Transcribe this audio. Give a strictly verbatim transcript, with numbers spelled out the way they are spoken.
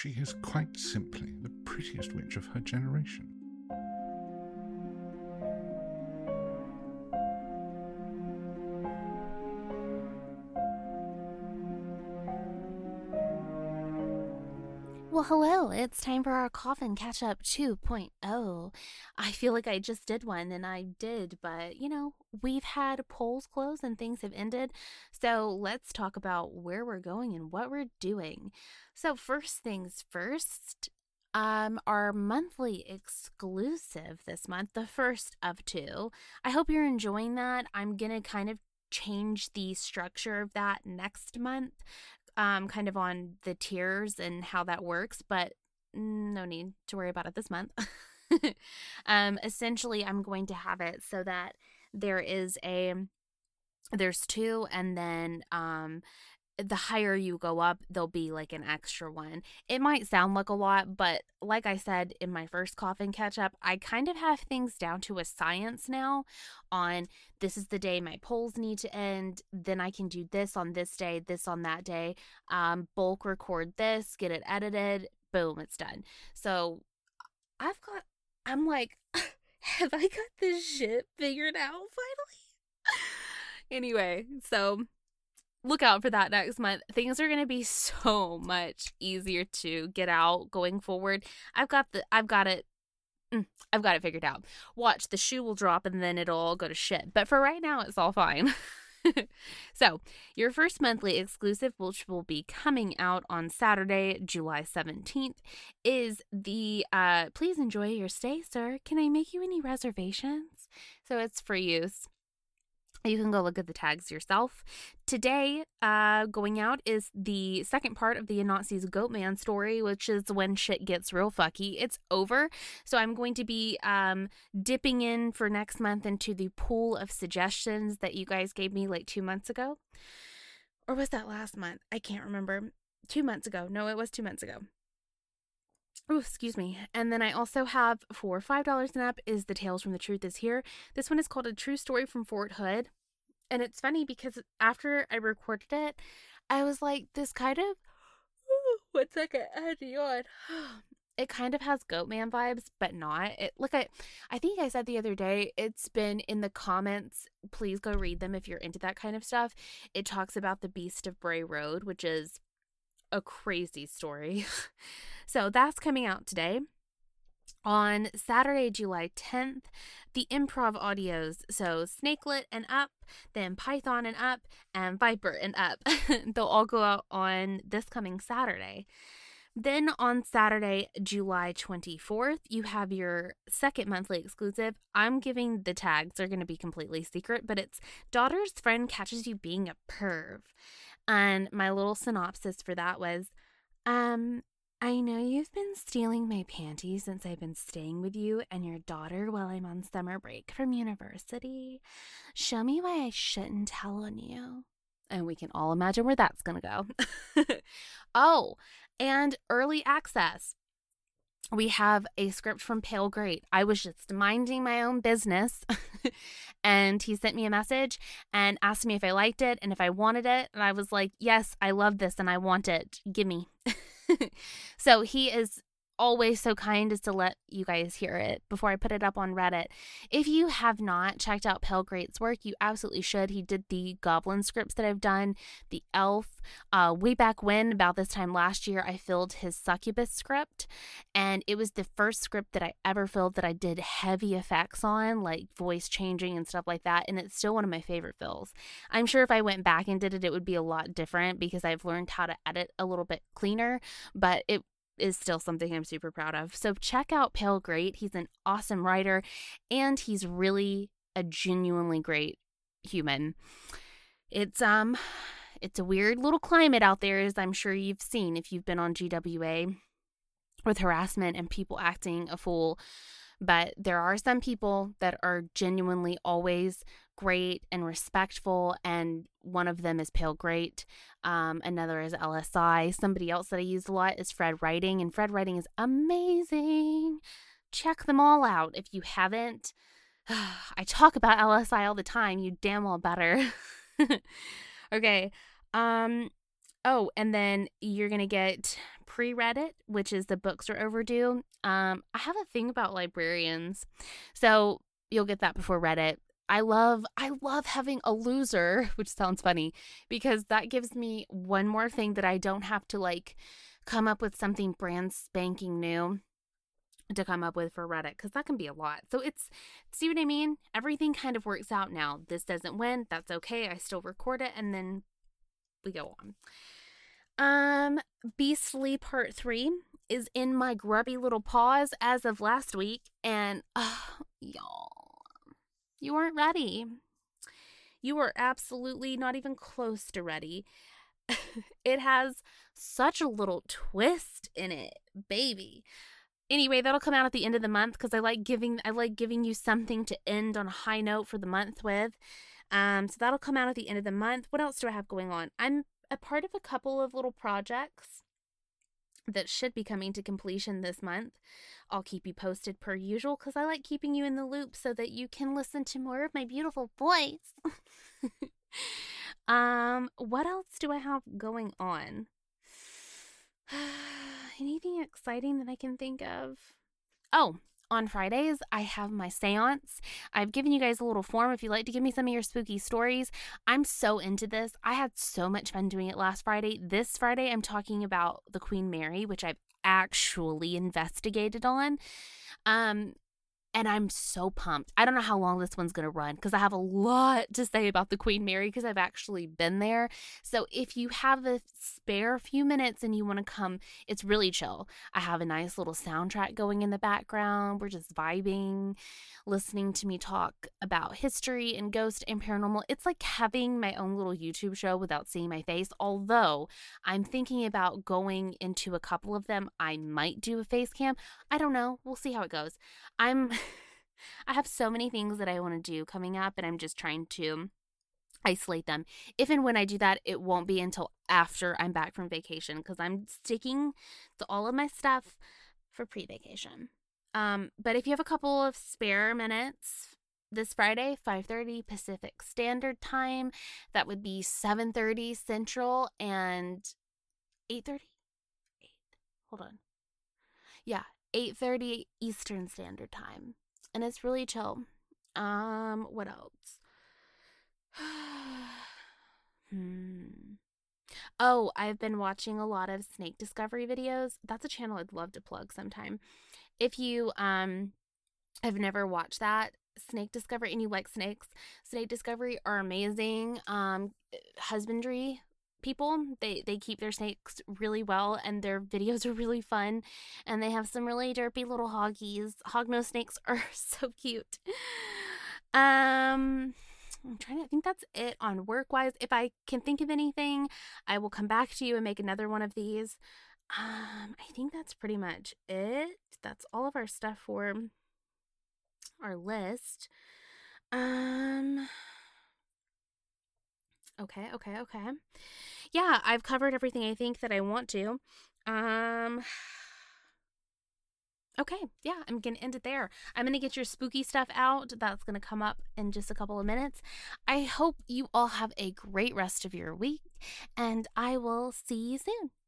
she is quite simply the prettiest witch of her generation. Well, hello, it's time for our Coffin Catch-Up two point oh. I feel like I just did one, and I did, but, you know, we've had polls close and things have ended, so let's talk about where we're going and what we're doing. So first things first, um, our monthly exclusive this month, the first of two. I hope you're enjoying that. I'm gonna kind of change the structure of that next month. Um, kind of on the tiers and how that works, but no need to worry about it this month. um, essentially, I'm going to have it so that there is a, there's two, and then um, the higher you go up, there'll be like an extra one. It might sound like a lot, but like I said in my first Coffin catch up, I kind of have things down to a science now on this is the day my polls need to end. Then I can do this on this day, this on that day, um, bulk record this, get it edited, boom, it's done. So I've got, I'm like, have I got this shit figured out finally? Anyway, so look out for that next month. Things are going to be so much easier to get out going forward. I've got the, I've got it, mm, I've got it figured out. Watch, the shoe will drop and then it'll all go to shit. But for right now, it's all fine. So, your first monthly exclusive, which will be coming out on Saturday, July seventeenth, is the uh, Please Enjoy Your Stay, Sir. Can I make you any reservations? So, it's for use. You can go look at the tags yourself. Today, uh, going out is the second part of the Nazis Goatman story, which is when shit gets real fucky. It's over, so I'm going to be um, dipping in for next month into the pool of suggestions that you guys gave me like two months ago. Or was that last month? I can't remember. Two months ago. No, it was two months ago. Oh, excuse me. And then I also have for five dollars and up is the Tales from the Truth is Here. This one is called A True Story from Fort Hood. And it's funny because after I recorded it, I was like, this kind of, one second, I had to yawn. It kind of has Goatman vibes, but not. It, look, I, I think I said the other day, it's been in the comments. Please go read them if you're into that kind of stuff. It talks about the Beast of Bray Road, which is a crazy story. So that's coming out today. On Saturday, July tenth, the Improv Audios, so Snakelet and Up, then Python and Up, and Viper and Up. They'll all go out on this coming Saturday. Then on Saturday, July twenty-fourth, you have your second monthly exclusive. I'm giving the tags. They're going to be completely secret, but it's Daughter's Friend Catches You Being a Perv. And my little synopsis for that was, um... I know you've been stealing my panties since I've been staying with you and your daughter while I'm on summer break from university. Show me why I shouldn't tell on you. And we can all imagine where that's going to go. Oh, and early access. We have a script from Pale Great. I was just minding my own business and he sent me a message and asked me if I liked it and if I wanted it. And I was like, yes, I love this and I want it. Give me. So he is always so kind as to let you guys hear it before I put it up on Reddit. If you have not checked out Pale Great's work, you absolutely should. He did the Goblin scripts that I've done, the Elf. Uh, way back when, about this time last year, I filled his Succubus script, and it was the first script that I ever filled that I did heavy effects on, like voice changing and stuff like that, and it's still one of my favorite fills. I'm sure if I went back and did it, it would be a lot different because I've learned how to edit a little bit cleaner, but it is still something I'm super proud of. So check out Pale Great. He's an awesome writer and he's really a genuinely great human. It's um it's a weird little climate out there, as I'm sure you've seen if you've been on G W A, with harassment and people acting a fool. But there are some people that are genuinely always great and respectful, and one of them is Pale Great. Um, another is L S I. Somebody else that I use a lot is Fred Writing, and Fred Writing is amazing. Check them all out if you haven't. I talk about L S I all the time. You damn well better. Okay. Um. Oh, and then you're going to get pre-read it, which is the books are overdue. Um, I have a thing about librarians, so you'll get that before Reddit. I love, I love having a loser, which sounds funny, because that gives me one more thing that I don't have to like come up with something brand spanking new to come up with for Reddit, because that can be a lot. So it's, see what I mean? Everything kind of works out now. This doesn't win. That's okay. I still record it, and then we go on. Um, Beastly Part three is in my grubby little paws as of last week, and oh, y'all, you weren't ready. You were absolutely not even close to ready. It has such a little twist in it, baby. Anyway, that'll come out at the end of the month, because I like giving I like giving you something to end on a high note for the month with. Um, so that'll come out at the end of the month. What else do I have going on? I'm a part of a couple of little projects that should be coming to completion this month. I'll keep you posted per usual, because I like keeping you in the loop so that you can listen to more of my beautiful voice. um, what else do I have going on? Anything exciting that I can think of? Oh, on Fridays, I have my seance. I've given you guys a little form if you'd like to give me some of your spooky stories. I'm so into this. I had so much fun doing it last Friday. This Friday, I'm talking about the Queen Mary, which I've actually investigated on. Um, and I'm so pumped. I don't know how long this one's going to run, because I have a lot to say about the Queen Mary, because I've actually been there. So if you have a spare few minutes and you want to come, it's really chill. I have a nice little soundtrack going in the background. We're just vibing, listening to me talk about history and ghost and paranormal. It's like having my own little YouTube show without seeing my face. Although I'm thinking about going into a couple of them. I might do a face cam. I don't know. We'll see how it goes. I'm I have so many things that I want to do coming up, and I'm just trying to isolate them. If and when I do that, it won't be until after I'm back from vacation, because I'm sticking to all of my stuff for pre-vacation. Um, but if you have a couple of spare minutes this Friday, five thirty Pacific Standard Time, that would be seven thirty Central and eight thirty? eight. Hold on. Yeah, eight thirty Eastern Standard Time. And it's really chill. Um, what else? hmm. Oh, I've been watching a lot of snake discovery videos. That's a channel I'd love to plug sometime. If you um have never watched that, snake discovery, and you like snakes, snake discovery are amazing. Um, husbandry people, they they keep their snakes really well, and their videos are really fun, and they have some really derpy little hoggies. Hognose snakes are so cute. um I'm trying to I think that's it on work wise. If I can think of anything, I will come back to you and make another one of these. um I think that's pretty much it. That's all of our stuff for our list. um Okay, okay, okay. Yeah, I've covered everything I think that I want to. Um, okay, yeah, I'm going to end it there. I'm going to get your spooky stuff out. That's going to come up in just a couple of minutes. I hope you all have a great rest of your week, and I will see you soon.